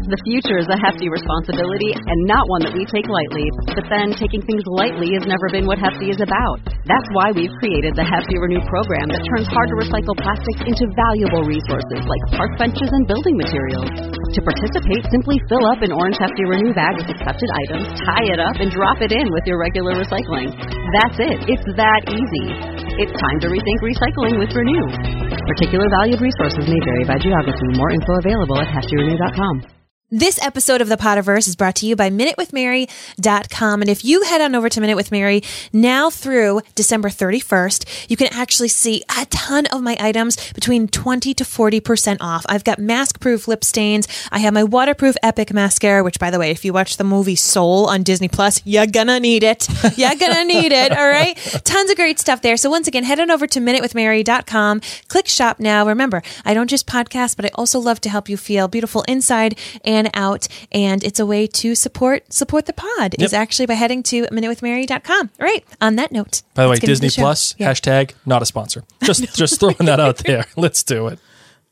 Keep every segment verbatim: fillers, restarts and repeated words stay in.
The future is a hefty responsibility and not one that we take lightly. But then, taking things lightly has never been what Hefty is about. That's why we've created the Hefty Renew program that turns hard-to-recycle plastics into valuable resources like park benches and building materials. To participate, simply fill up an orange Hefty Renew bag with accepted items, tie it up, and drop it in with your regular recycling. That's it. It's that easy. It's time to rethink recycling with Renew. Particular valued resources may vary by geography. More info available at hefty renew dot com. This episode of the Potterverse is brought to you by minute with mary dot com. And if you head on over to Minute with Mary now through December thirty-first, you can actually see a ton of my items between twenty to forty percent off. I've got mask-proof lip stains. I have my waterproof Epic mascara, which, by the way, if you watch the movie Soul on Disney Plus, you're gonna need it. You're gonna need it, all right? Tons of great stuff there. So once again, head on over to minute with mary dot com. Click shop now. Remember, I don't just podcast, but I also love to help you feel beautiful inside and out, and it's a way to support support the pod. Yep. Is actually by heading to minute with mary dot com. All right. On that note, by the way, Disney the Plus yeah. hashtag not a sponsor. Just no. just throwing that out there. Let's do it.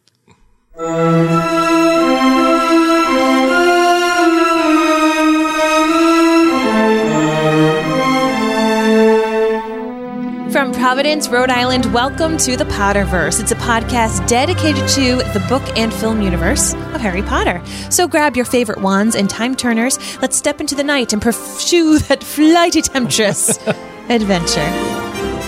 From Providence, Rhode Island, welcome to the Potterverse. It's a podcast dedicated to the book and film universe of Harry Potter. So grab your favorite wands and time turners. Let's step into the night and pursue that flighty temptress adventure.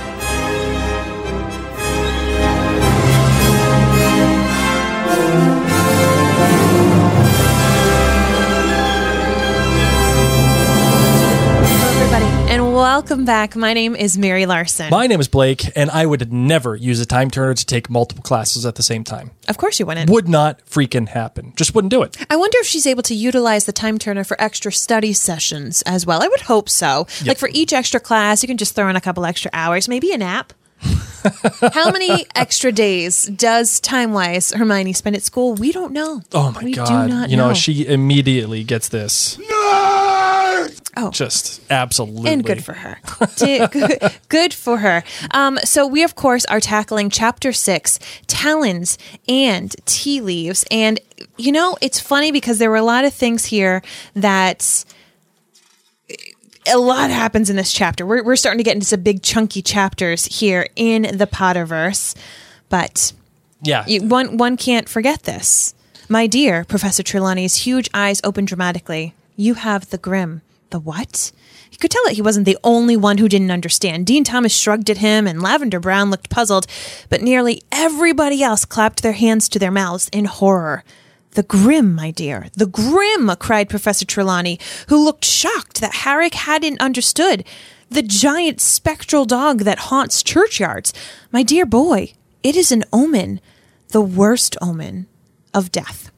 Welcome back. My name is Mary Larson. My name is Blake, and I would never use a time turner to take multiple classes at the same time. Of course you wouldn't. Would not freaking happen. Just wouldn't do it. I wonder if she's able to utilize the time turner for extra study sessions as well. I would hope so. Yep. Like for each extra class, you can just throw in a couple extra hours, maybe a nap. How many extra days does time-wise Hermione spend at school? We don't know. Oh my we God. Do not you know, know. She immediately gets this. Oh, just absolutely. And good for her. good, good for her. Um, so we, of course, are tackling chapter six, Talons and Tea Leaves. And, you know, it's funny because there were a lot of things here that a lot happens in this chapter. We're, we're starting to get into some big chunky chapters here in the Potterverse. But yeah, you, one, one can't forget this. My dear Professor Trelawney's huge eyes opened dramatically. You have the Grim. The what? You could tell that he wasn't the only one who didn't understand. Dean Thomas shrugged at him, and Lavender Brown looked puzzled, but nearly everybody else clapped their hands to their mouths in horror. The Grim, my dear, the Grim, cried Professor Trelawney, who looked shocked that Harry hadn't understood. The giant spectral dog that haunts churchyards. My dear boy, it is an omen, the worst omen of death.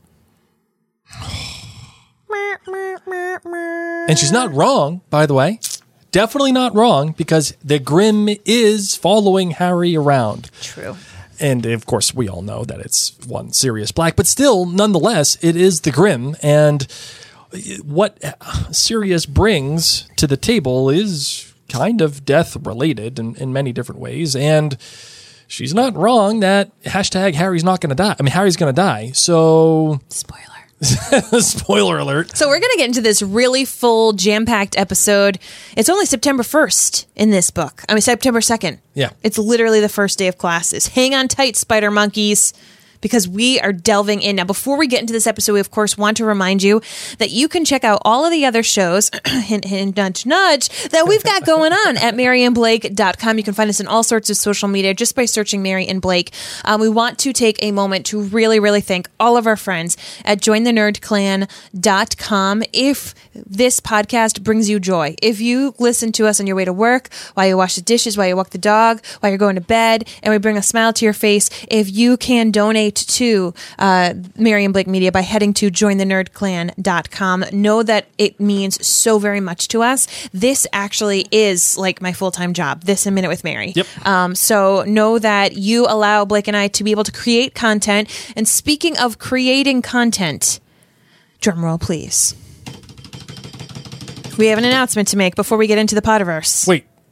And she's not wrong, by the way. Definitely not wrong, because the Grim is following Harry around. True. And, of course, we all know that it's one Sirius Black. But still, nonetheless, it is the Grim. And what Sirius brings to the table is kind of death-related in, in many different ways. And she's not wrong that hashtag Harry's not going to die. I mean, Harry's going to die. So... Spoiler. Spoiler alert. So we're going to get into this really full, jam-packed episode. It's only September first in this book. I mean, September second. Yeah. It's literally the first day of classes. Hang on tight, Spider Monkeys, because we are delving in. Now, before we get into this episode, we, of course, want to remind you that you can check out all of the other shows, hint, hint, nudge, nudge, that we've got going on at mary and blake dot com. You can find us in all sorts of social media just by searching Mary and Blake. Um, we want to take a moment to really, really thank all of our friends at join the nerd clan dot com. If this podcast brings you joy, if you listen to us on your way to work, while you wash the dishes, while you walk the dog, while you're going to bed, and we bring a smile to your face, if you can donate to uh, Mary and Blake Media by heading to join the nerd clan dot com. Know that it means so very much to us. This actually is like my full-time job, this A Minute with Mary. Yep. Um, so know that you allow Blake and I to be able to create content. And speaking of creating content, drum roll, please. We have an announcement to make before we get into the Potterverse. Wait,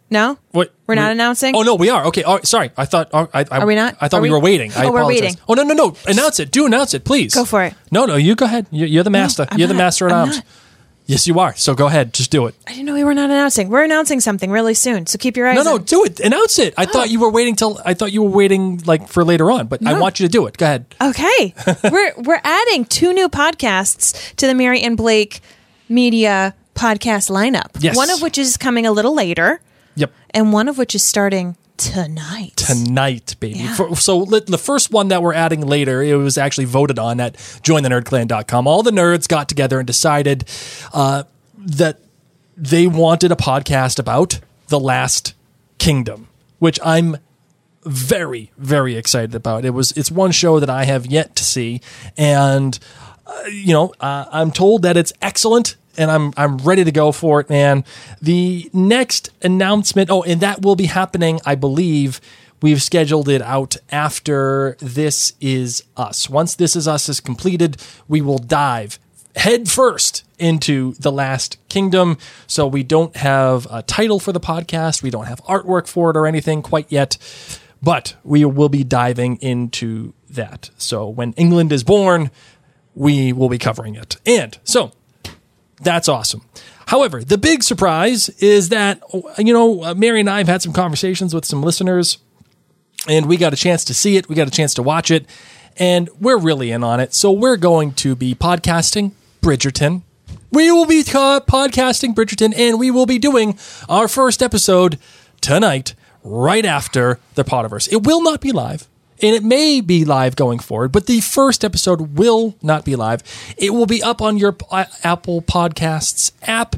No? What? We're not We- announcing? Oh no, we are. Okay. Oh, sorry. I thought. Oh, I, I, Are we not? I thought Are we, we- were waiting. I Oh, we're apologize. waiting. Oh no, no, no! Announce it. Do announce it, please. Go for it. No, no. You go ahead. You're, you're the master. I'm you're the not. master at I'm arms. not. Yes, you are. So go ahead. Just do it. I didn't know we were not announcing. We're announcing something really soon, so keep your eyes No, no, on. do it. Announce it. I thought you were waiting till. I thought you were waiting like for later on, but I No. want you to do it. Go ahead. Okay. we're we're adding two new podcasts to the Mary and Blake Media podcast lineup. Yes. One of which is coming a little later, Yep. and one of which is starting tonight. Tonight, baby. Yeah. For, so li- the first one that we're adding later, it was actually voted on at join the nerd clan dot com. All the nerds got together and decided uh, that they wanted a podcast about The Last Kingdom, which I'm very, very excited about. It was it's one show that I have yet to see, and uh, you know, uh, I'm told that it's excellent. And I'm I'm ready to go for it, man. The next announcement, oh, and that will be happening, I believe. We've scheduled it out after This Is Us. Once This Is Us is completed, we will dive head first into The Last Kingdom. So we don't have a title for the podcast. We don't have artwork for it or anything quite yet. But we will be diving into that. So when England is born, we will be covering it. And so that's awesome. However, the big surprise is that, you know, Mary and I have had some conversations with some listeners, and we got a chance to see it. We got a chance to watch it, and we're really in on it. So we're going to be podcasting Bridgerton. We will be co- podcasting Bridgerton, and we will be doing our first episode tonight, right after the Potterverse. It will not be live. And it may be live going forward, but the first episode will not be live. It will be up on your uh, Apple Podcasts app.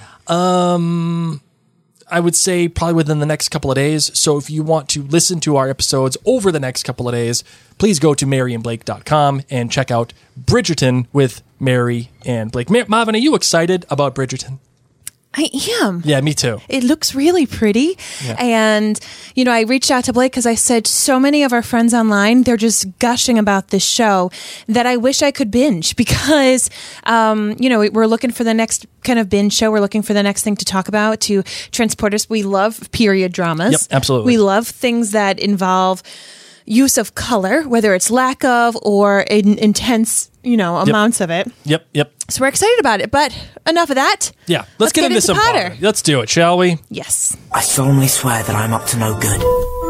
Um, I would say probably within the next couple of days. So if you want to listen to our episodes over the next couple of days, please go to mary and blake dot com and check out Bridgerton with Mary and Blake. Mar- Marvin, are you excited about Bridgerton? I am. Yeah, me too. It looks really pretty. Yeah. And, you know, I reached out to Blake because I said so many of our friends online, they're just gushing about this show that I wish I could binge because, um, you know, we're looking for the next kind of binge show. We're looking for the next thing to talk about to transport us. We love period dramas. Yep, absolutely. We love things that involve use of color, whether it's lack of or in intense, you know, amounts of it. Yep, yep. So we're excited about it, but enough of that. Yeah, let's, get, into, some Potter. Potter. Let's do it, shall we? Yes. I solemnly swear that I'm up to no good.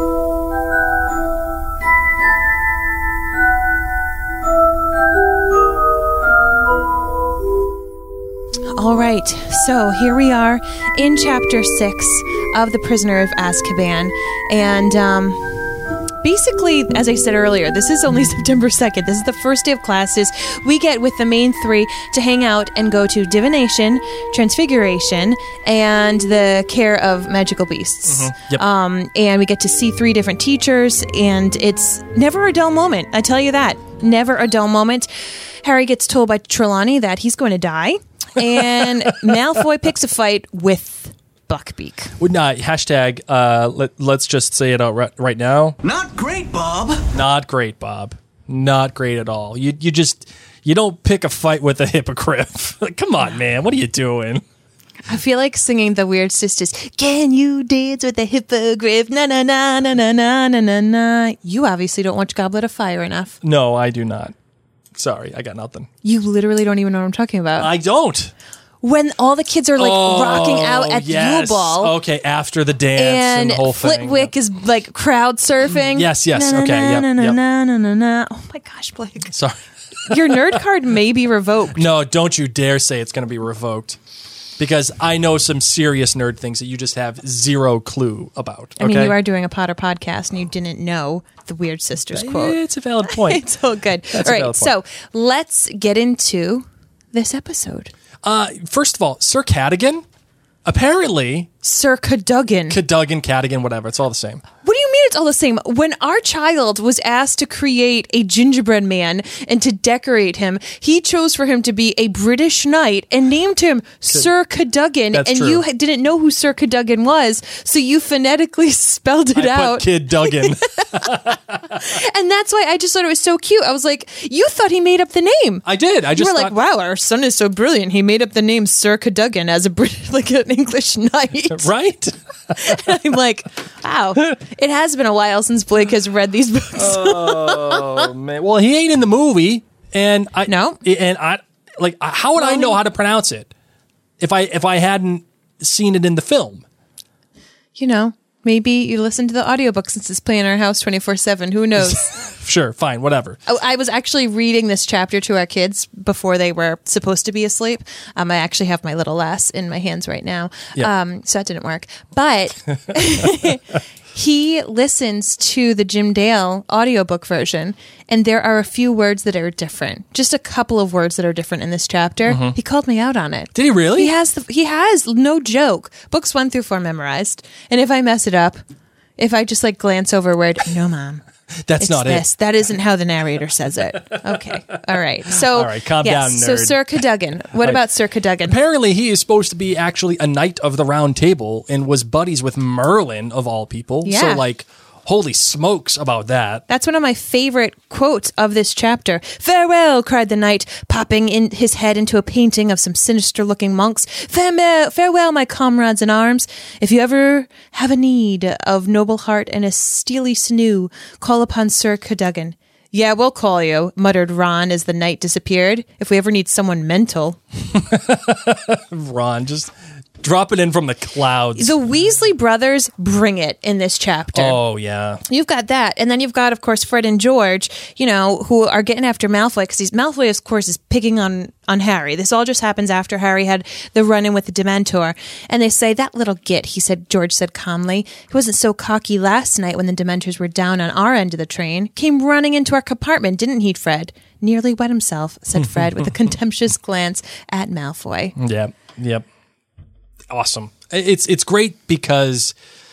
All right, so here we are in chapter six of The Prisoner of Azkaban. And um, basically, as I said earlier, this is only September second. This is the first day of classes. We get with the main three to hang out and go to divination, transfiguration, and the care of magical beasts. Mm-hmm. Yep. Um, and we get to see three different teachers, and it's never a dull moment. I tell you that. Never a dull moment. Harry gets told by Trelawney that he's going to die. And Malfoy picks a fight with Buckbeak. Would not hashtag. Uh, let let's just say it out right, right now. Not great, Bob. Not great, Bob. Not great at all. You you just you don't pick a fight with a hippogriff. Come on, man. What are you doing? I feel like singing the Weird Sisters. Can you dance with the hippogriff? Na na na na na na na na na. You obviously don't watch Goblet of Fire enough. No, I do not. Sorry, I got nothing. You literally don't even know what I'm talking about. I don't. When all the kids are like Oh, rocking out at yes. Yule Ball. Okay, after the dance and, And the whole thing. Flitwick is like crowd surfing. Yes, yes, Na, na, okay, na, yep, na, na, yep. na, na, na, na. Oh my gosh, Blake. Sorry. Your nerd card may be revoked. No, don't you dare say it's going to be revoked. Because I know some serious nerd things that you just have zero clue about. Okay? I mean, you are doing a Potter podcast and you didn't know the Weird Sisters quote. It's a valid point. It's all good. That's all a right, valid so let's get into this episode. Uh, first of all, Sir Cadogan, apparently, Sir Cadogan. Cadogan, Cadogan, whatever, it's all the same. What do you mean it's all the same. When our child was asked to create a gingerbread man and to decorate him, he chose for him to be a British knight and named him Sir Cadogan. That's and true. you didn't know who Sir Cadogan was, so you phonetically spelled it I out. put Kid Duggan. And that's why I just thought it was so cute. I was like, you thought he made up the name. I did. I You just were thought, like, wow, our son is so brilliant. He made up the name Sir Cadogan as a Brit- like an English knight. right? And I'm like, wow, it has been a while since Blake has read these books. Oh man. Well, he ain't in the movie, and I No. and I like. How would I know how to pronounce it if I if I hadn't seen it in the film? You know, maybe you listen to the audiobook since it's playing in our house twenty-four seven. Who knows? Sure, fine, whatever. Oh, I was actually reading this chapter to our kids before they were supposed to be asleep. Um, I actually have my little lass in my hands right now. Yeah. Um, so that didn't work. But he listens to the Jim Dale audiobook version, and there are a few words that are different. Just a couple of words that are different in this chapter. He called me out on it. Did he really? He has, the, he has, no joke, books one through four memorized. And if I mess it up, if I just like glance over a word, no, Mom. That's It's not this. it. That isn't how the narrator says it. Okay. All right. So, All right, calm yes. down, So, nerd. Sir Cadogan. What about Sir Cadogan? Apparently, he is supposed to be actually a knight of the Round Table and was buddies with Merlin of all people. Yeah. So, like, holy smokes about that. That's one of my favorite quotes of this chapter. Farewell, cried the knight, popping in his head into a painting of some sinister-looking monks. Farewell, farewell, my comrades in arms. If you ever have a need of noble heart and a steely sinew, call upon Sir Cadogan. Yeah, we'll call you, muttered Ron as the knight disappeared. If we ever need someone mental. Ron, just drop it in from the clouds. The Weasley brothers bring it in this chapter. Oh, yeah. You've got that. And then you've got, of course, Fred and George, you know, who are getting after Malfoy because he's Malfoy, of course, is picking on, on Harry. This all just happens after Harry had the run-in with the Dementor. And they say, that little git, he said, George said calmly, he wasn't so cocky last night when the Dementors were down on our end of the train. Came running into our compartment, didn't he, Fred? Nearly wet himself, said Fred with a contemptuous glance at Malfoy. Yep. Yep. Awesome. It's it's great because,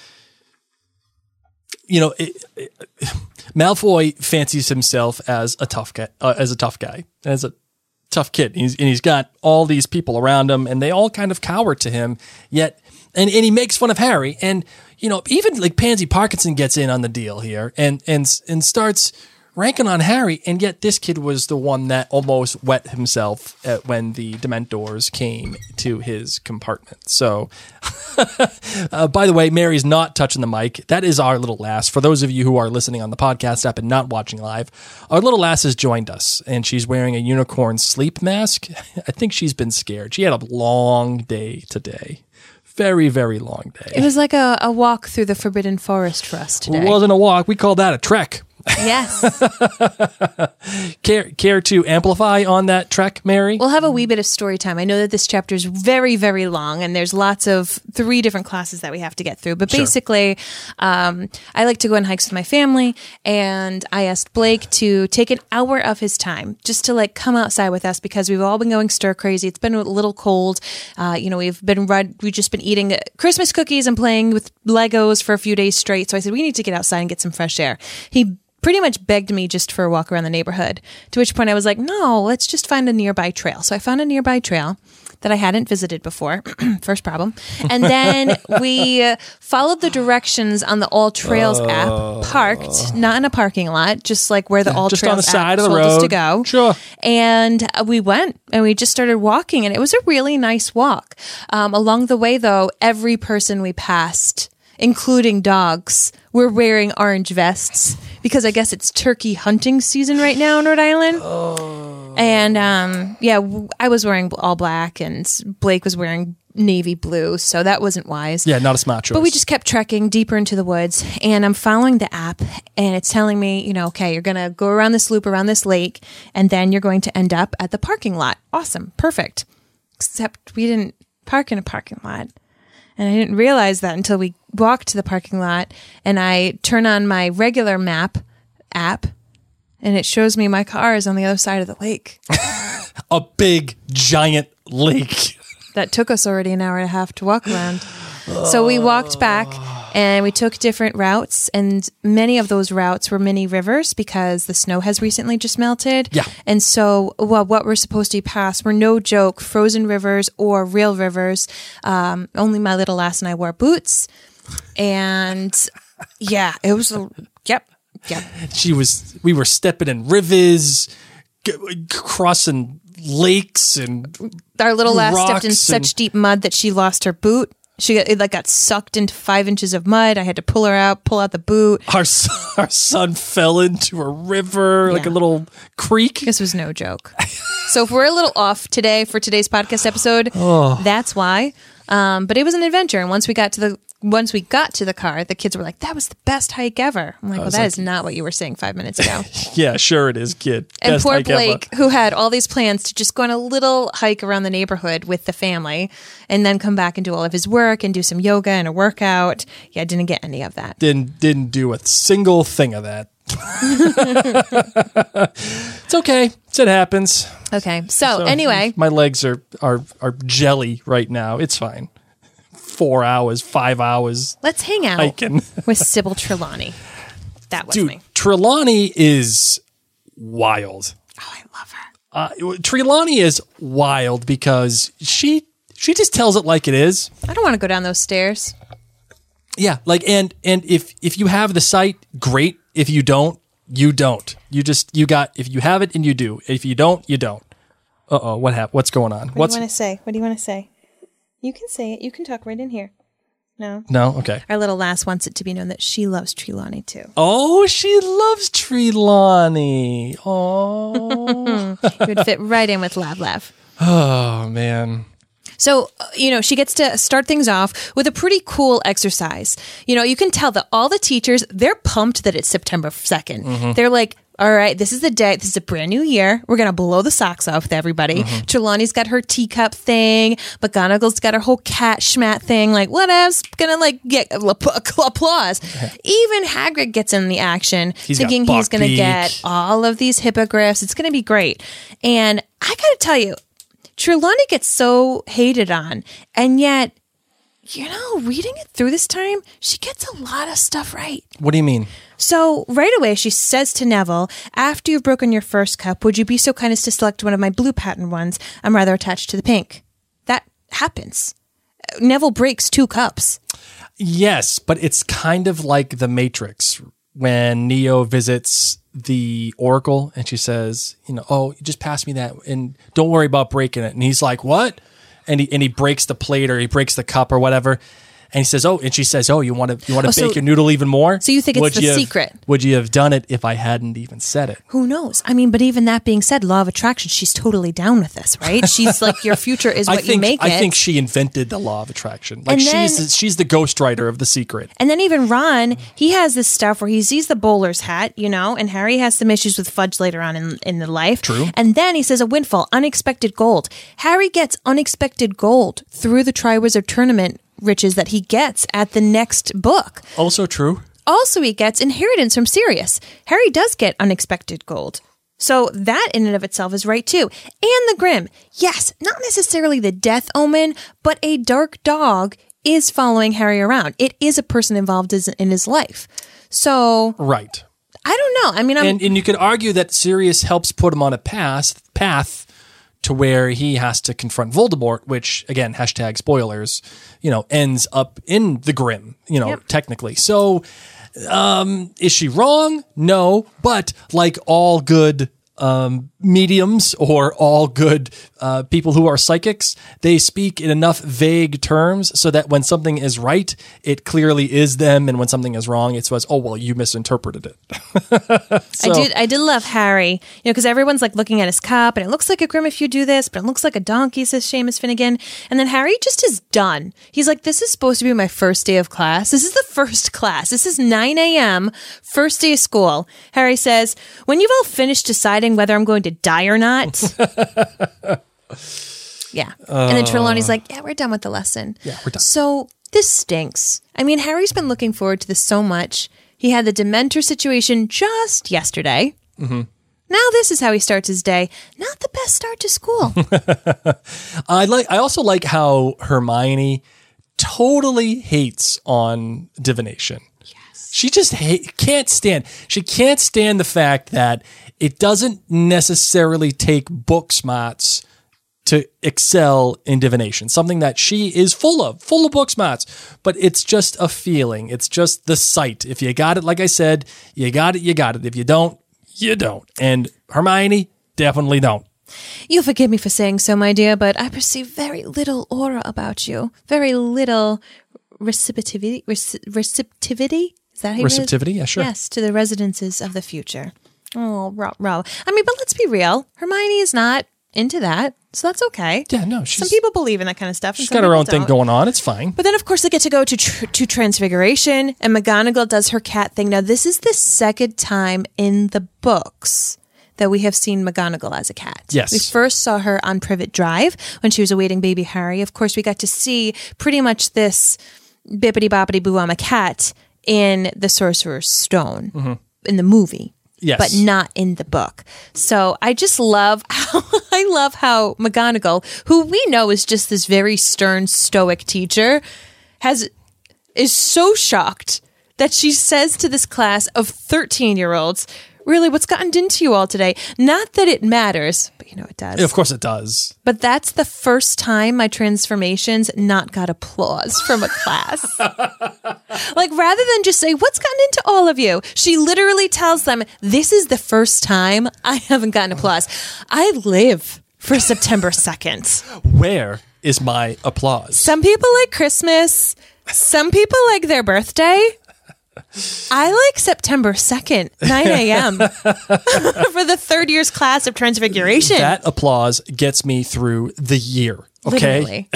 you know, it, it, Malfoy fancies himself as a tough guy, uh, as a tough guy, as a tough kid. And he's, and he's got all these people around him, and they all kind of cower to him. Yet, and and he makes fun of Harry, and you know, even like Pansy Parkinson gets in on the deal here, and and and starts ranking on Harry, and yet this kid was the one that almost wet himself at when the Dementors came to his compartment. So, uh, by the way, Mary's not touching the mic. That is our little lass. For those of you who are listening on the podcast app and not watching live, our little lass has joined us, and she's wearing a unicorn sleep mask. I think she's been scared. She had a long day today. Very, very long day. It was like a, a walk through the Forbidden Forest for us today. It wasn't a walk. We call that a trek. Yes. care, care to amplify on that trek, Mary? We'll have a wee bit of story time. I know that this chapter is very, very long, and there's lots of three different classes that we have to get through. But Sure. basically, um, I like to go on hikes with my family, and I asked Blake to take an hour of his time just to like come outside with us because we've all been going stir crazy. It's been a little cold. Uh, you know, we've been read, we've just been eating Christmas cookies and playing with Legos for a few days straight. So I said we need to get outside and get some fresh air. He pretty much begged me just for a walk around the neighborhood, to which point I was like, no, let's just find a nearby trail. So I found a nearby trail that I hadn't visited before. First problem. And then we uh, followed the directions on the All Trails Oh. app, parked, not in a parking lot, just like where the All just Trails on the app side of the told us to road. go. Sure. And uh, we went and we just started walking, and it was a really nice walk. Um, along the way, though, every person we passed, including dogs, were wearing orange vests because I guess it's turkey hunting season right now in Rhode Island. Oh. And um, yeah, w- I was wearing all black, and Blake was wearing navy blue, so that wasn't wise. Yeah, not a smart choice. But we just kept trekking deeper into the woods, and I'm following the app, and it's telling me, you know, okay, you're going to go around this loop, around this lake, and then you're going to end up at the parking lot. Awesome. Perfect. Except we didn't park in a parking lot. And I didn't realize that until we walked to the parking lot, and I turn on my regular map app, and it shows me my car is on the other side of the lake. a big, giant lake. That took us already an hour and a half to walk around. So we walked back, And we took different routes, and many of those routes were mini rivers because the snow has recently just melted. Yeah. And so, well, what we're supposed to pass were no joke frozen rivers or real rivers. Um, only my little lass and I wore boots. And yeah, it was, a, yep, yep. She was, we were stepping in rivers, g- crossing lakes, and Our little lass stepped in rocks such and- deep mud that she lost her boot. She got, it like got sucked into five inches of mud. I had to pull her out, pull out the boot. our, s- our son fell into a river, like a Yeah. little creek. This was no joke. So if we're a little off today for today's podcast episode, Oh. that's why. Um, but it was an adventure, and once we got to the once we got to the car, the kids were like, "That was the best hike ever." I'm like, "Well, that is not what you were saying five minutes ago." Yeah, sure it is, kid. And Best poor hike ever. Blake, who had all these plans to just go on a little hike around the neighborhood with the family, and then come back and do all of his work and do some yoga and a workout. Yeah, didn't get any of that. Didn't didn't do a single thing of that. It's okay. It happens. Okay, so, So, anyway, my legs are, are are jelly right now. It's fine. Four hours, five hours let's hang out hiking. with Sybil Trelawney. That was Dude, me. Trelawney is wild. Oh, I love her. Uh, Trelawney is wild because she she just tells it like it is. I don't want to go down those stairs. Yeah, like and and if if you have the sight, great. If you don't, you don't. You just you got. If you have it and you do. If you don't, you don't. Uh oh, what happened? What's going on? What What's do you want to say? What do you want to say? You can say it. You can talk right in here. No. no? Okay. Our little lass wants it to be known that she loves Trelawney too. Oh, she loves Trelawney. Oh, It would fit right in with Lav Lav. oh man. So, uh, you know, she gets to start things off with a pretty cool exercise. You know, you can tell that all the teachers, they're pumped that it's September second. Mm-hmm. They're like, all right, this is the day. This is a brand new year. We're going to blow the socks off with everybody. Mm-hmm. Trelawney's got her teacup thing. McGonagall's got her whole cat schmat thing. Like, what else? Gonna, like, get applause. Even Hagrid gets in the action, He's got thinking he's going to Buckbeak. get all of these hippogriffs. It's going to be great. And I got to tell you, Trelawney gets so hated on, and yet, you know, reading it through this time, she gets a lot of stuff right. What do you mean? So right away, she says to Neville, after you've broken your first cup, would you be so kind as to select one of my blue pattern ones? I'm rather attached to the pink. That happens. Neville breaks two cups. Yes, but it's kind of like the Matrix when Neo visits the Oracle and she says, you know, oh, just pass me that and don't worry about breaking it. And he's like, what? And he and he breaks the plate or he breaks the cup or whatever. And he says, oh, and she says, oh, you want to you want to Oh, so- bake your noodle even more? So you think it's Would the you have- secret? Would you have done it if I hadn't even said it? Who knows? I mean, but even that being said, law of attraction, she's totally down with this, right? She's like, your future is what I think you make I it. think she invented the law of attraction. Like And she's then- she's the ghostwriter of the secret. And then even Ron, he has this stuff where he sees the bowler's hat, you know, and Harry has some issues with Fudge later on in, in the life. True. And then he says a windfall, unexpected gold. Harry gets unexpected gold through the Triwizard Tournament riches that he gets at the next book. Also true. Also, he gets inheritance from Sirius. Harry does get unexpected gold. So that in and of itself is right too. And the Grim. Yes, not necessarily the death omen, but a dark dog is following Harry around. It is a person involved is- in his life. So Right. I don't know. I mean, I'm, And and you could argue that Sirius helps put him on a path path to where he has to confront Voldemort, which again, hashtag spoilers, you know, ends up in the Grim, you know, Yep. technically. So um is she wrong? No, but like all good um mediums or all good uh people who are psychics, they speak in enough vague terms so that when something is right, it clearly is them, and when something is wrong, it says, oh well, you misinterpreted it. I did. I did love Harry, you know, because everyone's like looking at his cup, and it looks like a Grim if you do this, but it looks like a donkey, says Seamus Finnegan. And then Harry just is done. He's like, "This is supposed to be my first day of class. This is the first class. This is nine a.m. first day of school." Harry says, "When you've all finished deciding whether I'm going to die or not." Yeah. And then Trelawney's like, "Yeah, we're done with the lesson." Yeah, we're done. So this stinks. I mean, Harry's been looking forward to this so much. He had the Dementor situation just yesterday. Mm-hmm. Now this is how he starts his day. Not the best start to school. I like. I also like how Hermione totally hates on divination. Yes. She just hate, can't stand, she can't stand the fact that it doesn't necessarily take book smarts to excel in divination, something that she is full of, full of book smarts, but it's just a feeling. It's just the sight. If you got it, like I said, you got it, you got it. If you don't, you don't. And Hermione definitely don't. You'll forgive me for saying so, my dear, but I perceive very little aura about you. Very little receptivity. Rece- receptivity? Is that how you Receptivity? Yeah, sure. Yes, to the residences of the future. Oh, row, row. I mean, but let's be real. Hermione is not into that, so that's okay. Yeah, no, she's... Some people believe in that kind of stuff. She's got her own don't. thing going on. It's fine. But then, of course, they get to go to tr- to Transfiguration, and McGonagall does her cat thing. Now, this is the second time in the books that we have seen McGonagall as a cat. Yes. We first saw her on Privet Drive when she was awaiting baby Harry. Of course, we got to see pretty much this bippity-boppity-boo, I'm a cat in the Sorcerer's Stone, mm-hmm. in the movie. Yes. But not in the book. So I just love how I love how McGonagall, who we know is just this very stern, stoic teacher, has is so shocked that she says to this class of thirteen-year-olds, really, what's gotten into you all today? Not that it matters, but you know it does. Yeah, of course it does. But that's the first time my transformations not got applause from a class. Like, rather than just say, what's gotten into all of you? She literally tells them, this is the first time I haven't gotten applause. I live for September second. Where is my applause? Some people like Christmas. Some people like their birthday. I like September second, nine a.m. for the third year's class of Transfiguration. That applause gets me through the year, okay?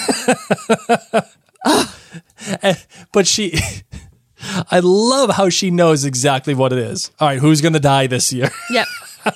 But she, I love how she knows exactly what it is. All right, who's going to die this year? Yep.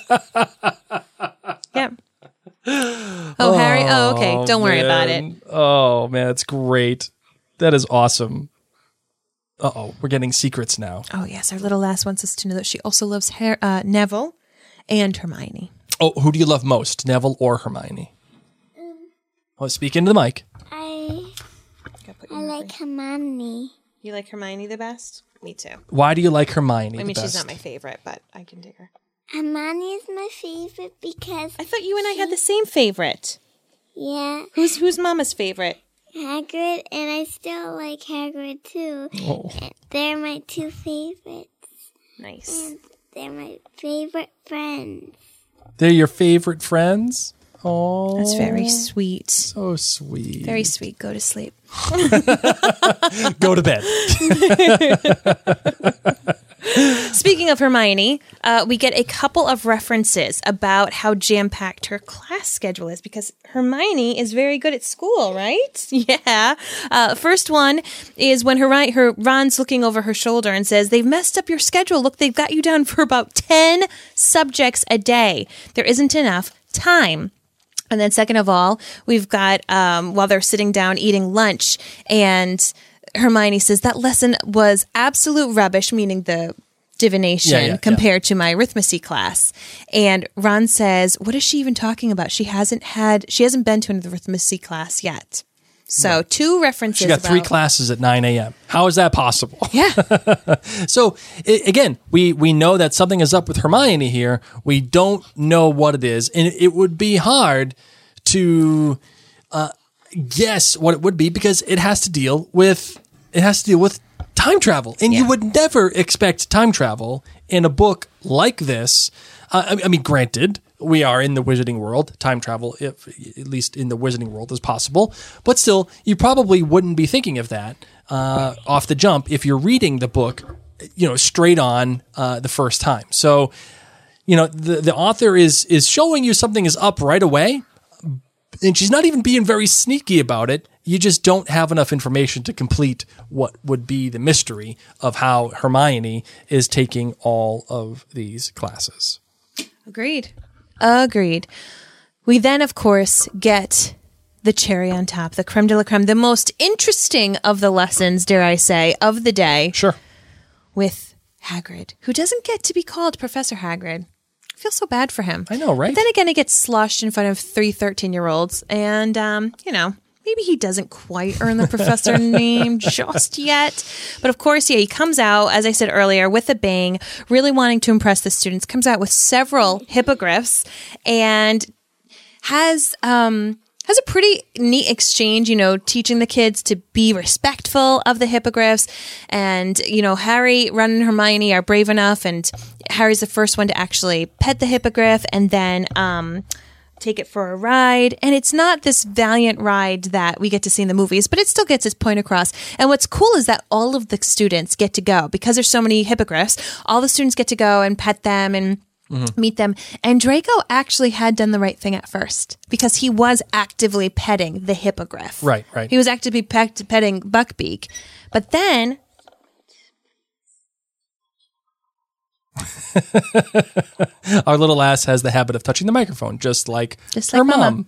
Yep. Oh, oh, Harry? Oh, okay. Don't worry man. about it. Oh, man, that's great. That is awesome. Uh-oh, we're getting secrets now. Oh, yes. Our little lass wants us to know that she also loves Her- uh, Neville and Hermione. Oh, who do you love most, Neville or Hermione? Um, oh, speak into the mic. I, I like Hermione. You like Hermione the best? Me too. Why do you like Hermione I mean, the best? she's not my favorite, but I can dig her. Hermione is my favorite because... I thought you and I had the same favorite. Yeah. Who's who's Mama's favorite? Hagrid, and I still like Hagrid too. Oh. They're my two favorites. Nice. And they're my favorite friends. They're your favorite friends? Oh. That's very sweet. So sweet. Very sweet. Go to sleep. Go to bed. Speaking of Hermione, uh, we get a couple of references about how jam-packed her class schedule is, because Hermione is very good at school, right? Yeah. Uh, first one is when her, her Ron's looking over her shoulder and says, they've messed up your schedule. Look, they've got you down for about ten subjects a day. There isn't enough time. And then second of all, we've got, um, while they're sitting down eating lunch, and Hermione says that lesson was absolute rubbish, meaning the divination, yeah, yeah, compared yeah. to my arithmetic class. And Ron says, what is she even talking about? She hasn't had, she hasn't been to an arithmetic class yet. So no. two references. She got about, three classes at nine a.m. How is that possible? Yeah. So I- again, we, we know that something is up with Hermione here. We don't know what it is. And it would be hard to uh, guess what it would be, because it has to deal with, it has to deal with time travel. And yeah. you would never expect time travel in a book like this. Uh, I, I mean, granted, we are in the wizarding world. Time travel, if, at least in the wizarding world, is possible. But still, you probably wouldn't be thinking of that uh, off the jump if you're reading the book, you know, straight on uh, the first time. So, you know, the, the author is is showing you something is up right away, and she's not even being very sneaky about it. You just don't have enough information to complete what would be the mystery of how Hermione is taking all of these classes. Agreed. Agreed. We then, of course, get the cherry on top, the creme de la creme, the most interesting of the lessons, dare I say, of the day. Sure. With Hagrid, who doesn't get to be called Professor Hagrid. I feel so bad for him. I know, right? But then again, he gets sloshed in front of three thirteen-year-olds, and, um, you know, maybe he doesn't quite earn the professor name just yet. But of course, yeah, he comes out, as I said earlier, with a bang, really wanting to impress the students, comes out with several hippogriffs and has um, has a pretty neat exchange, you know, teaching the kids to be respectful of the hippogriffs. And, you know, Harry, Ron, and Hermione are brave enough, and Harry's the first one to actually pet the hippogriff and then um, take it for a ride. And it's not this valiant ride that we get to see in the movies, but it still gets its point across. And what's cool is that all of the students get to go, because there's so many hippogriffs, all the students get to go and pet them and Mm-hmm. meet them. And Draco actually had done the right thing at first, because he was actively petting the hippogriff. Right, right. He was actively pet- petting Buckbeak. But then... Our little ass has the habit of touching the microphone, just like just her like mom.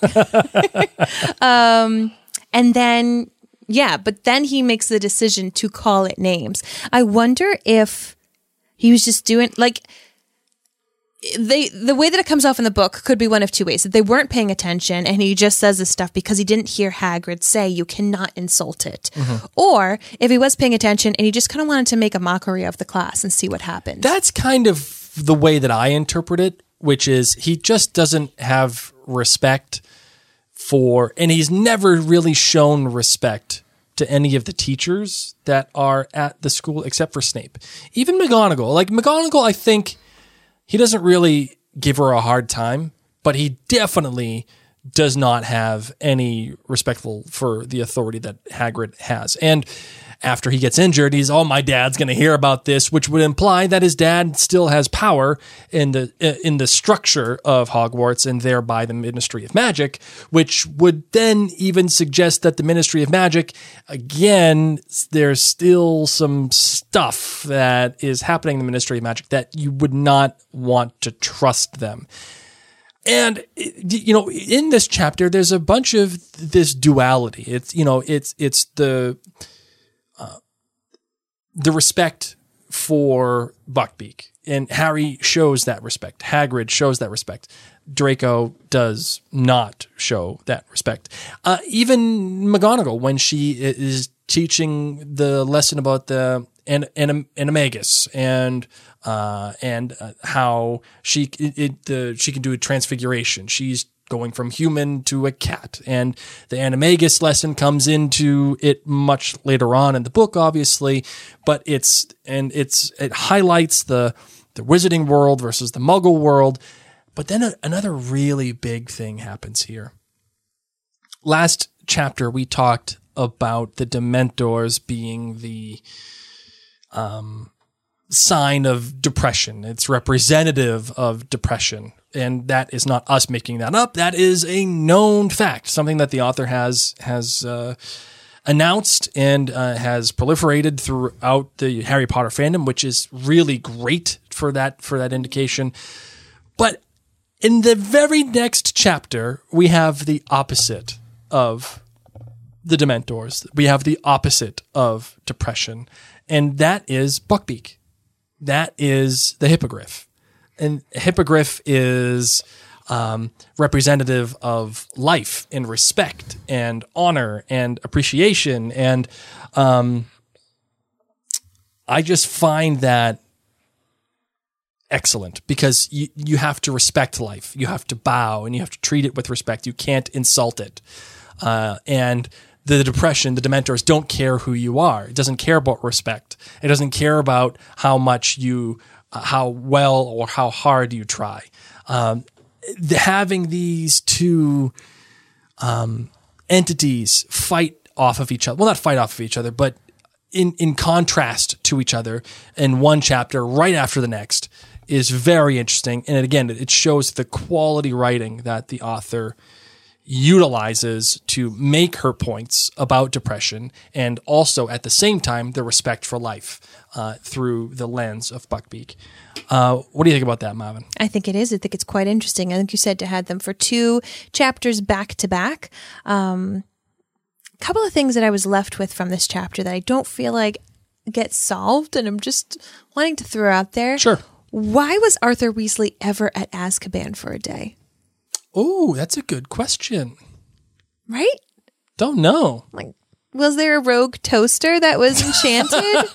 um, and then, yeah, but then he makes the decision to call it names. I wonder if he was just doing, like... They the way that it comes off in the book could be one of two ways. That they weren't paying attention and he just says this stuff because he didn't hear Hagrid say you cannot insult it. Mm-hmm. Or if he was paying attention and he just kind of wanted to make a mockery of the class and see what happened. That's kind of the way that I interpret it, which is he just doesn't have respect for, and he's never really shown respect to any of the teachers that are at the school except for Snape. Even McGonagall. Like McGonagall, I think... He doesn't really give her a hard time, but he definitely does not have any respectful for the authority that Hagrid has. And after he gets injured, he's, oh, my dad's going to hear about this, which would imply that his dad still has power in the in the structure of Hogwarts and thereby the Ministry of Magic, which would then even suggest that the Ministry of Magic, again, there's still some stuff that is happening in the Ministry of Magic that you would not want to trust them. And, you know, in this chapter, there's a bunch of this duality. It's, you know, it's it's the... the respect for Buckbeak, and Harry shows that respect. Hagrid shows that respect. Draco does not show that respect. Uh, even McGonagall, when she is teaching the lesson about the an, an, animagus and uh, and uh, how she it, it, the she can do a transfiguration. She's going from human to a cat. And the animagus lesson comes into it much later on in the book, obviously, but it's, and it's, it highlights the, the wizarding world versus the muggle world. But then a, another really big thing happens here. Last chapter, we talked about the Dementors being the, um, sign of depression. It's representative of depression. And that is not us making that up. That is a known fact, something that the author has has uh, announced and uh, has proliferated throughout the Harry Potter fandom, which is really great for that for that indication. But in the very next chapter, we have the opposite of the Dementors. We have the opposite of depression, and that is Buckbeak. That is the Hippogriff. And Hippogriff is um, representative of life and respect and honor and appreciation. And um, I just find that excellent because you, you have to respect life. You have to bow and you have to treat it with respect. You can't insult it. Uh, and the depression, the Dementors don't care who you are. It doesn't care about respect. It doesn't care about how much you Uh, how well or how hard you try. Um, the, having these two um, entities fight off of each other, well, not fight off of each other, but in, in contrast to each other in one chapter right after the next is very interesting. And again, it shows the quality writing that the author utilizes to make her points about depression and also at the same time the respect for life uh, through the lens of Buckbeak. Uh, what do you think about that, Marvin? I think it is. I think it's quite interesting. I think you said to have them for two chapters back to back. Um, a couple of things that I was left with from this chapter that I don't feel like get solved, and I'm just wanting to throw out there. Sure. Why was Arthur Weasley ever at Azkaban for a day? Oh, that's a good question. Right? Don't know. Like, was there a rogue toaster that was enchanted?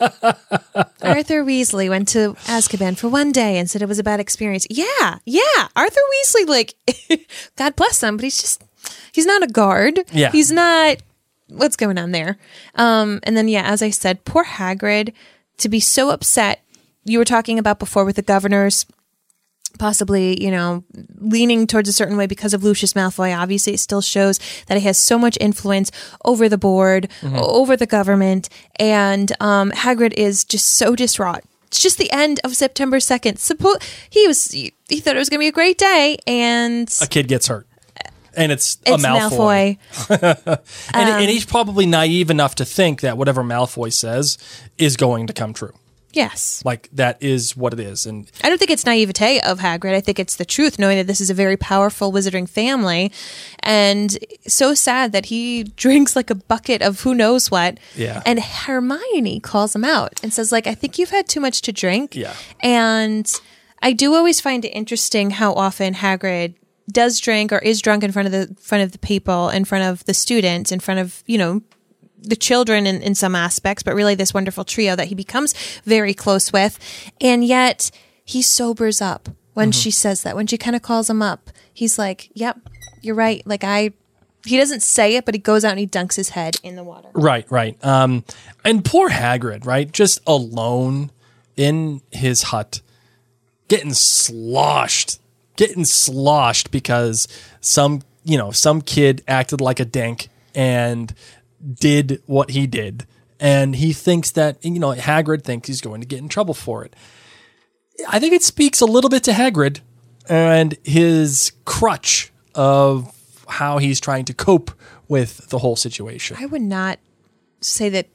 Arthur Weasley went to Azkaban for one day and said it was a bad experience. Yeah, yeah. Arthur Weasley, like, God bless him, but he's just, he's not a guard. Yeah. He's not, what's going on there? Um, and then, yeah, as I said, poor Hagrid, to be so upset. You were talking about before with the governors possibly, you know, leaning towards a certain way because of Lucius Malfoy. Obviously, it still shows that he has so much influence over the board, mm-hmm. over the government, and um, Hagrid is just so distraught. It's just the end of September second. Suppo- he was he thought it was going to be a great day, and a kid gets hurt. And it's, it's a Malfoy. Malfoy. and, um, and he's probably naive enough to think that whatever Malfoy says is going to come true. Yes. Like, that is what it is. And I don't think it's naivete of Hagrid. I think it's the truth, knowing that this is a very powerful wizarding family. And so sad that he drinks like a bucket of who knows what. Yeah. And Hermione calls him out and says, like, I think you've had too much to drink. Yeah. And I do always find it interesting how often Hagrid does drink or is drunk in front of the front of the people, in front of the students, in front of, you know, the children in, in some aspects, but really this wonderful trio that he becomes very close with. And yet he sobers up when mm-hmm. she says that, when she kind of calls him up. He's like, yep, you're right. Like I, he doesn't say it, but he goes out and he dunks his head in the water. Right, right. Um, and poor Hagrid, right? Just alone in his hut, getting sloshed, getting sloshed because some, you know, some kid acted like a dank and did what he did, and he thinks that, you know, Hagrid thinks he's going to get in trouble for it. I think it speaks a little bit to Hagrid and his crutch of how he's trying to cope with the whole situation. I would not say that.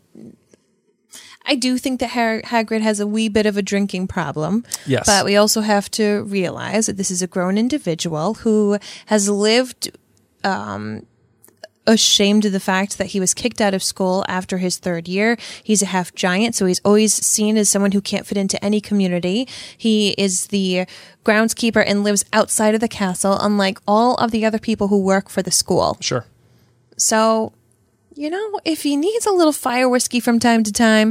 I do think that Hag- Hagrid has a wee bit of a drinking problem. Yes. But we also have to realize that this is a grown individual who has lived um ashamed of the fact that he was kicked out of school after his third year. He's a half giant, so he's always seen as someone who can't fit into any community. He is the groundskeeper and lives outside of the castle, unlike all of the other people who work for the school. Sure. So, you know, if he needs a little fire whiskey from time to time,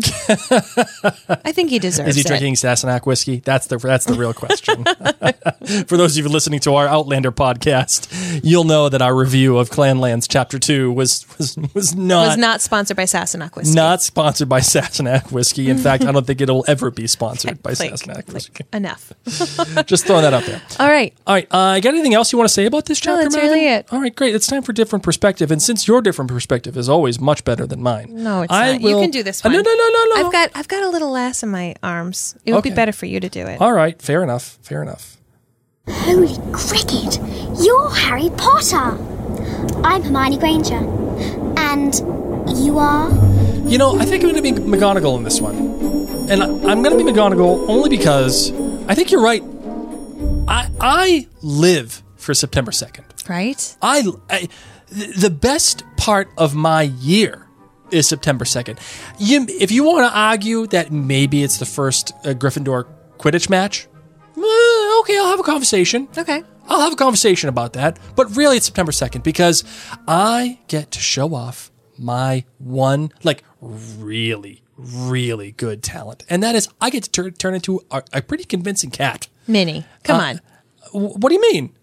I think he deserves it. Is he it. drinking Sassenach whiskey? That's the that's the real question. For those of you listening to our Outlander podcast, you'll know that our review of Clanlands Chapter Two was was was not was not sponsored by Sassenach whiskey. Not sponsored by Sassenach whiskey. In fact, I don't think it'll ever be sponsored by Clink, Sassenach clink. whiskey. Enough. Just throwing that out there. All right. All right. Uh, got anything else you want to say about this chapter, No, that's Marvin? really it. All right, great. It's time for different perspective, and since your different perspective is always much better than mine, No, it's I not. will, You can do this Uh, one. no, no, no, no, no. I've got I've got a little lass in my arms. It would Okay. be better for you to do it. All right, fair enough. Fair enough. Holy cricket! You're Harry Potter! I'm Hermione Granger. And you are? You know, I think I'm going to be McGonagall in this one. And I- I'm going to be McGonagall only because I think you're right. I I live for September second. Right? I, I th- the best part of my year is September second. You, if you want to argue that maybe it's the first uh, Gryffindor Quidditch match, uh, okay, I'll have a conversation. Okay. I'll have a conversation about that. But really, it's September second because I get to show off my one, like, really, really good talent. And that is I get to tur- turn into a, a pretty convincing cat. Minnie, come Uh, on. W- what do you mean?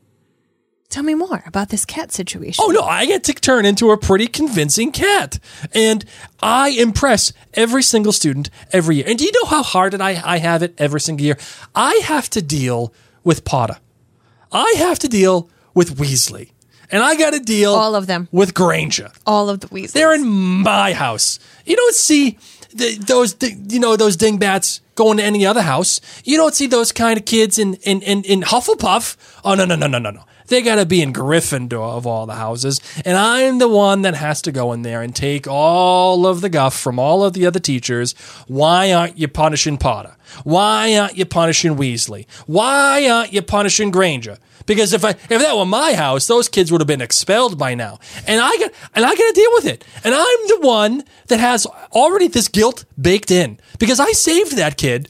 Tell me more about this cat situation. Oh, no, I get to turn into a pretty convincing cat. And I impress every single student every year. And do you know how hard it I, I have it every single year? I have to deal with Potter. I have to deal with Weasley. And I got to deal All of them. with Granger. All of the Weasleys. They're in my house. You don't see the, those, di- you know, those dingbats going to any other house. You don't see those kind of kids in, in, in, in Hufflepuff. Oh, no, no, no, no, no, no. They got to be in Gryffindor of all the houses. And I'm the one that has to go in there and take all of the guff from all of the other teachers. Why aren't you punishing Potter? Why aren't you punishing Weasley? Why aren't you punishing Granger? Because if I if that were my house, those kids would have been expelled by now. And I got and I got to deal with it. And I'm the one that has already this guilt baked in because I saved that kid.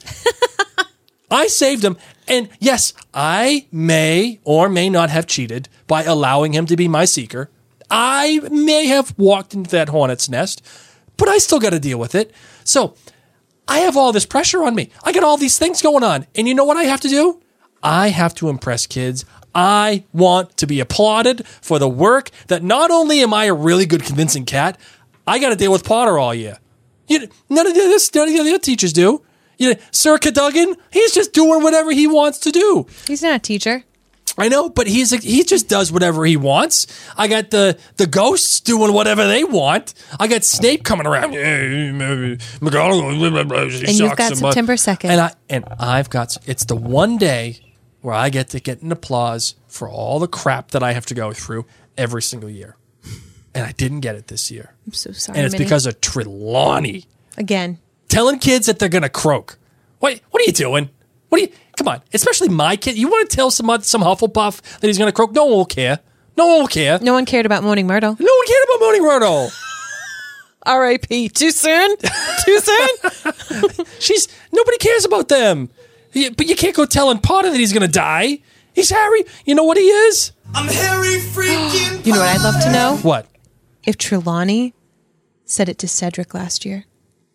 I saved him. And yes, I may or may not have cheated by allowing him to be my seeker. I may have walked into that hornet's nest, but I still got to deal with it. So I have all this pressure on me. I got all these things going on. And you know what I have to do? I have to impress kids. I want to be applauded for the work that not only am I a really good convincing cat, I got to deal with Potter all year. You, none of this, none of the other teachers do. You know, Sir Cadogan, he's just doing whatever he wants to do. He's not a teacher. I know, but he's a, he just does whatever he wants. I got the the ghosts doing whatever they want. I got Snape coming around. McGonagall, and you've got September second. And I and I've got it's the one day where I get to get an applause for all the crap that I have to go through every single year. And I didn't get it this year. I'm so sorry. And it's Minnie. because of Trelawney. Again. Telling kids that they're going to croak. What, what are you doing? What are you, come on, especially my kid. You want to tell some some Hufflepuff that he's going to croak? No one will care. No one will care. No one cared about Moaning Myrtle. No one cared about Moaning Myrtle. R I P Too soon? Too soon? She's, nobody cares about them. But you can't go telling Potter that he's going to die. He's Harry. You know what he is? I'm Harry freaking You know what I'd love to know? What? If Trelawney said it to Cedric last year.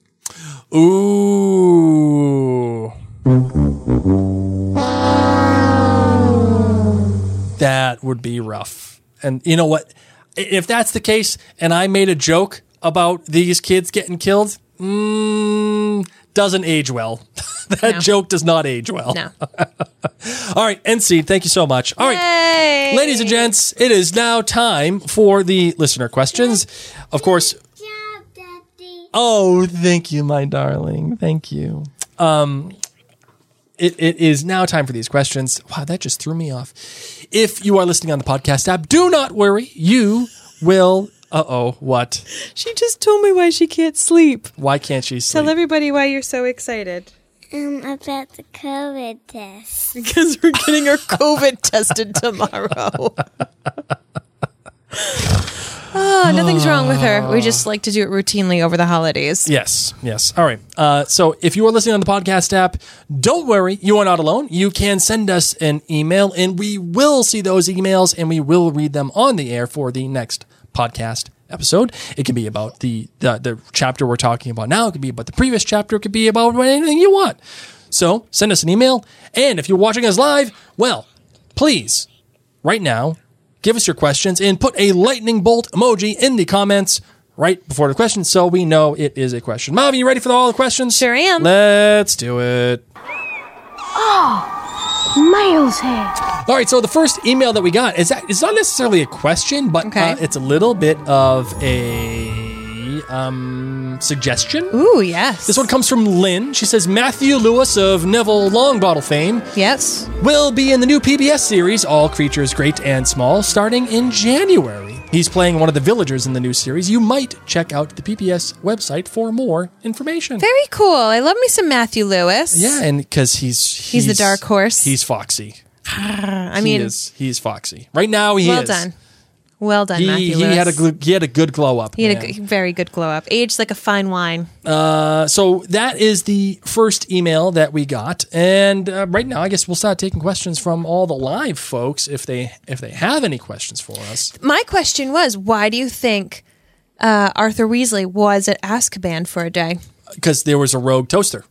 Ooh. That would be rough. And you know what? If that's the case, and I made a joke about these kids getting killed, mm, doesn't age well. That No. joke does not age well. No. All right, N C, thank you so much. All right, Yay! ladies and gents, it is now time for the listener questions. Of course. Good job, Daddy. Oh, thank you, my darling. Thank you. Um, it, it is now time for these questions. Wow, that just threw me off. If you are listening on the podcast app, do not worry. You will. Uh-oh, what? She just told me why she can't sleep. Why can't she sleep? Tell everybody why you're so excited. Um, about the COVID test. Because we're getting our COVID tested tomorrow. Oh, nothing's wrong with her. We just like to do it routinely over the holidays. Yes, yes. All right. Uh, so if you are listening on the podcast app, don't worry. You are not alone. You can send us an email, and we will see those emails, and we will read them on the air for the next podcast episode. It can be about the, the, the chapter we're talking about now. It could be about the previous chapter. It could be about anything you want. So send us an email. And if you're watching us live, well, please, right now, give us your questions and put a lightning bolt emoji in the comments right before the question so we know it is a question. Mavi, you ready for all the questions? Sure am. Let's do it. Miles hair. All right, so the first email that we got is that it's not necessarily a question, but Okay. uh, it's a little bit of a um, suggestion. Ooh, yes. This one comes from Lynn. She says, Matthew Lewis of Neville Longbottle fame Yes. will be in the new P B S series, All Creatures Great and Small, starting in January. He's playing one of the villagers in the new series. You might check out the P B S website for more information. Very cool. I love me some Matthew Lewis. Yeah, and because he's, he's... He's the dark horse. He's foxy. I mean, he is, he's foxy. Right now, he well is. done. Well done, He, Matthew he Lewis. had a gl- he had a good glow up. He had a man. g- very good glow up. Aged like a fine wine. Uh, so that is the first email that we got, and uh, right now, I guess we'll start taking questions from all the live folks if they if they have any questions for us. My question was, why do you think uh, Arthur Weasley was at Azkaban for a day? Because there was a rogue toaster.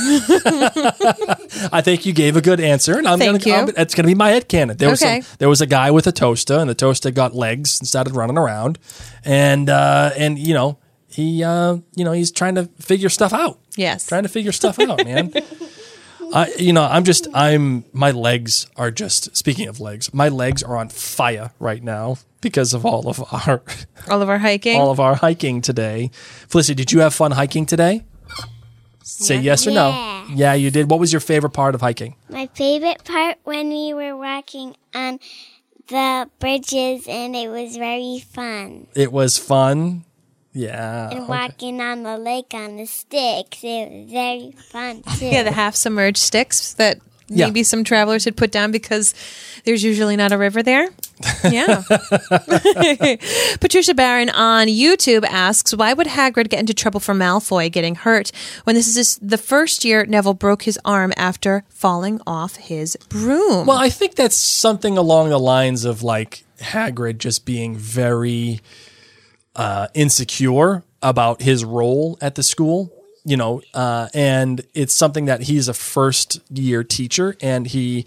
I think you gave a good answer, and I'm Thank gonna. you. I'm, it's going to be my headcanon. There was Okay. some, there was a guy with a toaster, and the toaster got legs and started running around, and uh, and you know he uh, you know he's trying to figure stuff out. Yes. Trying to figure stuff out, man. I, you know, I'm just, I'm, my legs are just, speaking of legs, my legs are on fire right now because of all of our, All of our hiking? all of our hiking today. Felicity, did you have fun hiking today? Say yes or no. Yeah. Yeah, you did. What was your favorite part of hiking? My favorite part when we were walking on the bridges and it was very fun. It was fun. Yeah. And okay. walking on the lake on the sticks, it was very fun too. yeah, the half submerged sticks that Yeah. maybe some travelers had put down because there's usually not a river there. Yeah. Patricia Barron on YouTube asks, why would Hagrid get into trouble for Malfoy getting hurt when this is just the first year Neville broke his arm after falling off his broom? Well, I think that's something along the lines of like Hagrid just being very uh, insecure about his role at the school, you know, uh, and it's something that he's a first year teacher and he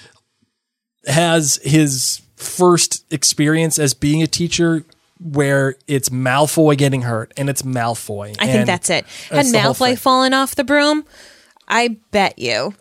has his first experience as being a teacher where it's Malfoy getting hurt and it's Malfoy. I think that's it. Had Malfoy fallen off the broom, I bet you.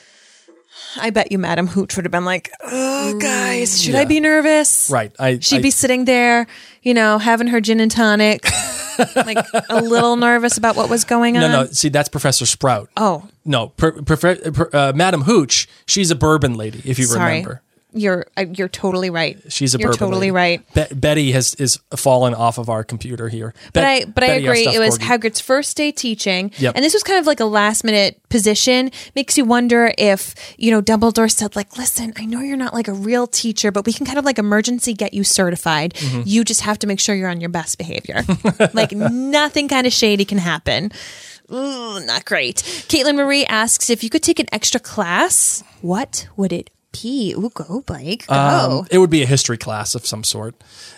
I bet you Madam Hooch would have been like, oh, guys, should Yeah. I be nervous? Right. I, She'd I, be sitting there, you know, having her gin and tonic, like a little nervous about what was going on. No, no. See, that's Professor Sprout. Oh. No, per, per, per, uh, Madam Hooch, she's a bourbon lady, if you Sorry. remember. You're uh, you're totally right. She's a You're bourbon totally lady. right. Be- Betty has is fallen off of our computer here. But Bet- I but I Betty, our agree. stuffed It was corgi. Hagrid's first day teaching, Yep. and this was kind of like a last minute position. Makes you wonder if you know Dumbledore said like, "Listen, I know you're not like a real teacher, but we can kind of like emergency get you certified. Mm-hmm. You just have to make sure you're on your best behavior. Like nothing kind of shady can happen." Ooh, not great. Caitlin Marie asks if you could take an extra class, what would it be? Ooh, go Blake, go. Um, it would be a history class of some sort.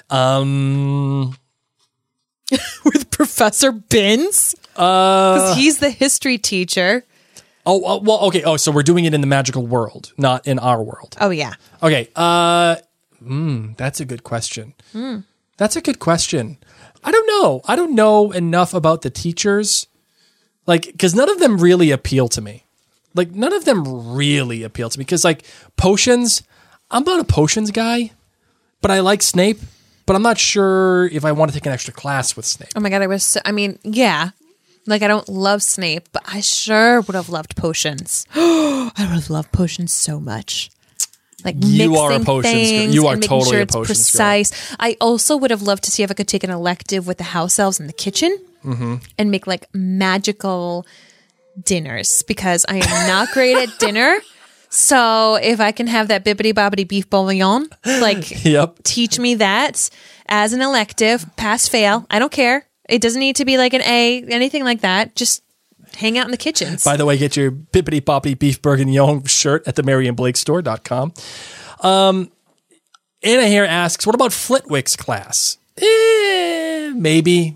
Um, With Professor Binns? Because he's the history teacher. oh, oh, well, okay. Oh, so we're doing it in the magical world, not in our world. Oh, yeah. Okay. Uh, mm, that's a good question. Hmm. That's a good question. I don't know. I don't know enough about the teachers. Like, because none of them really appeal to me. Like, none of them really appeal to me. Because, like, potions, I'm not a potions guy, but I like Snape. But I'm not sure if I want to take an extra class with Snape. Oh, my God. I was, so, I mean, yeah. Like, I don't love Snape, but I sure would have loved potions. I would have loved potions so much. Like You are a mixing potions girl. things You are and making totally sure a it's potions girl. precise. I also would have loved to see if I could take an elective with the house elves in the kitchen Mm-hmm. and make like magical dinners because I am not great at dinner. So if I can have that bibbity bobbity beef bouillon, like Yep. teach me that as an elective, pass fail. I don't care. It doesn't need to be like an A, anything like that. Just hang out in the kitchens. By the way, get your bippity boppity beef bourguignon shirt at the Mary and Blake store dot com. Um, Anna here asks, what about Flitwick's class? Eh, maybe.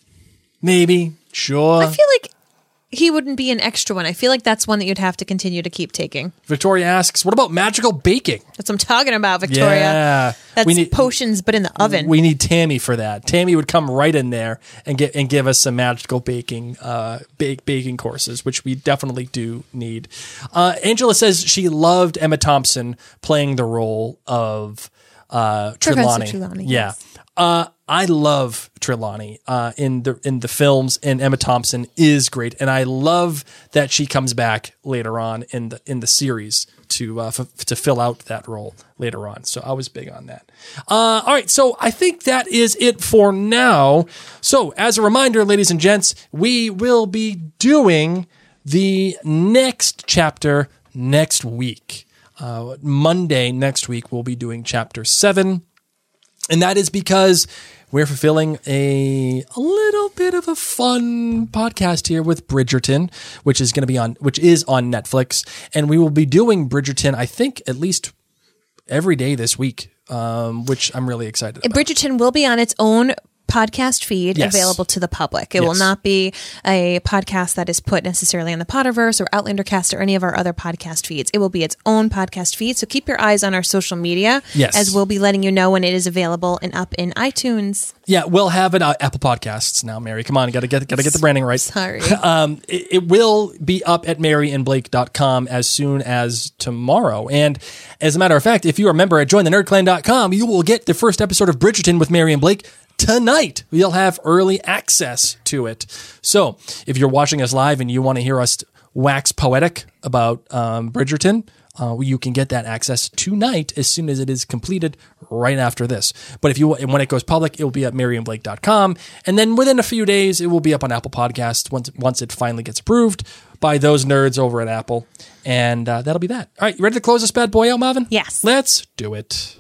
Maybe. Sure. I feel like he wouldn't be an extra one. I feel like that's one that you'd have to continue to keep taking. Victoria asks, what about magical baking? That's what I'm talking about, Victoria. Yeah. That's We need- potions, but in the oven. We need Tammy for that. Tammy would come right in there and get and give us some magical baking uh, bake, baking courses, which we definitely do need. Uh, Angela says she loved Emma Thompson playing the role of uh, Professor Trelawney. Trelawney, Yeah. yes. Uh, I love Trelawney uh, in the in the films, and Emma Thompson is great, and I love that she comes back later on in the in the series to uh, f- to fill out that role later on. So I was big on that. Uh, all right, so I think that is it for now. So as a reminder, ladies and gents, we will be doing the next chapter next week. Uh, Monday next week, we'll be doing chapter seven. And that is because we're fulfilling a, a little bit of a fun podcast here with Bridgerton, which is going to be on, which is on Netflix. And we will be doing Bridgerton, I think, at least every day this week, um, which I'm really excited about. Bridgerton will be on its own podcast feed Yes. available to the public. It will Yes. not be a podcast that is put necessarily on the Potterverse or Outlandercast or any of our other podcast feeds. It will be its own podcast feed. So keep your eyes on our social media Yes. as we'll be letting you know when it is available and up in iTunes. Yeah, we'll have it on Apple Podcasts now, Mary. Come on, got to get got to get the branding right. Sorry. Um, it, it will be up at mary and blake dot com as soon as tomorrow. And as a matter of fact, if you are a member at join the nerd clan dot com, you will get the first episode of Bridgerton with Mary and Blake tonight. You'll have early access to it. So if you're watching us live and you want to hear us wax poetic about um, Bridgerton, Uh, you can get that access tonight as soon as it is completed right after this. But if you when it goes public, it will be at mary and blake dot com. And then within a few days, it will be up on Apple Podcasts once, once it finally gets approved by those nerds over at Apple. And uh, that'll be that. All right, you ready to close this bad boy out, Marvin? Yes. Let's do it.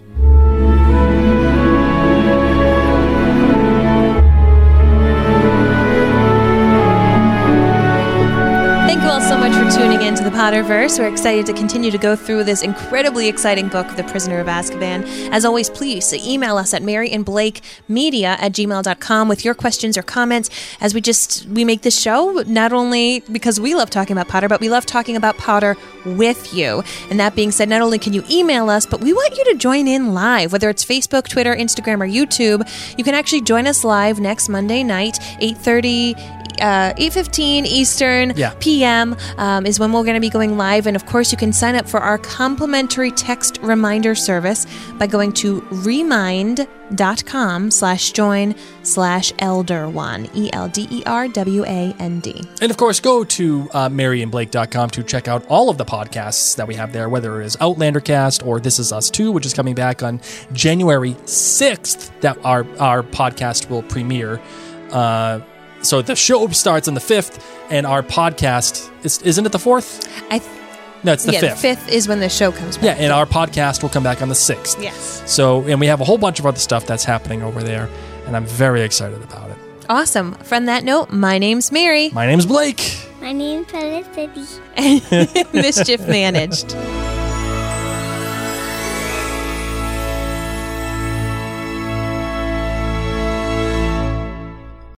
Thank you all so much for tuning in to the Potterverse. We're excited to continue to go through this incredibly exciting book, The Prisoner of Azkaban. As always, please email us at maryandblakemedia at gmail dot com with your questions or comments as we just, we make this show not only because we love talking about Potter, but we love talking about Potter with you. And that being said, not only can you email us, but we want you to join in live, whether it's Facebook, Twitter, Instagram, or YouTube. You can actually join us live next Monday night, eight thirty Uh, eight fifteen Eastern Yeah. P M um, is when we're going to be going live. And of course, you can sign up for our complimentary text reminder service by going to remind.com slash join slash elder one, E L D E R W A N D. And of course, go to uh, mary and blake dot com to check out all of the podcasts that we have there, whether it is Outlandercast or This Is Us Too, which is coming back on January sixth, that our, our podcast will premiere. Uh, so the show starts on the fifth, and our podcast, is, isn't it the fourth? I th- No, it's the yeah, fifth. the fifth is when the show comes back. Yeah, and our podcast will come back on the sixth. Yes. So, and we have a whole bunch of other stuff that's happening over there, and I'm very excited about it. Awesome. From that note, my name's Mary. My name's Blake. My name's Felicity. Mischief managed.